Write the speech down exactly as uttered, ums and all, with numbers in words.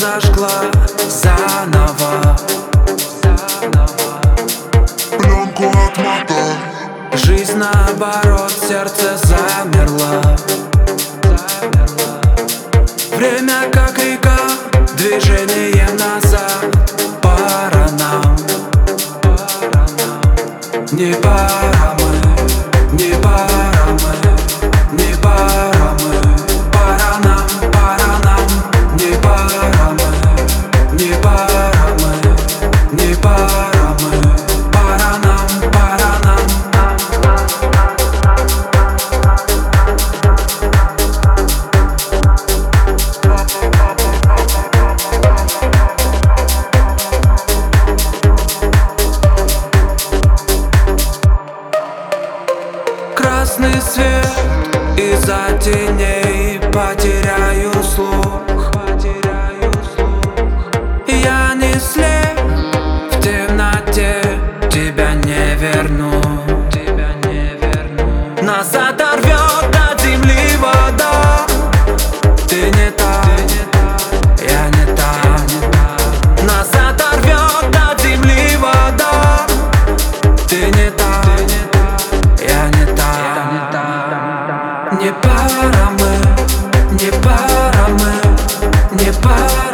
зажгла заново. Пленку отмотай. Жизнь наоборот, сердце замерло. Время как река, движение назад. Пора нам, не пора мы, не пора мы, не пора мы. Пора нам, пора нам, не пора мы, не пора мы, не пора мы. Пора нам, пора нам. Красный свет, из-за теней потеряю слух. Я не слеп, в темноте тебя не верну. Нас оторвет от земли вода. Ты не та, я не та. Нас оторвет от земли вода. Ты не та, я не та. Не пара мы, не пара мы, не пара.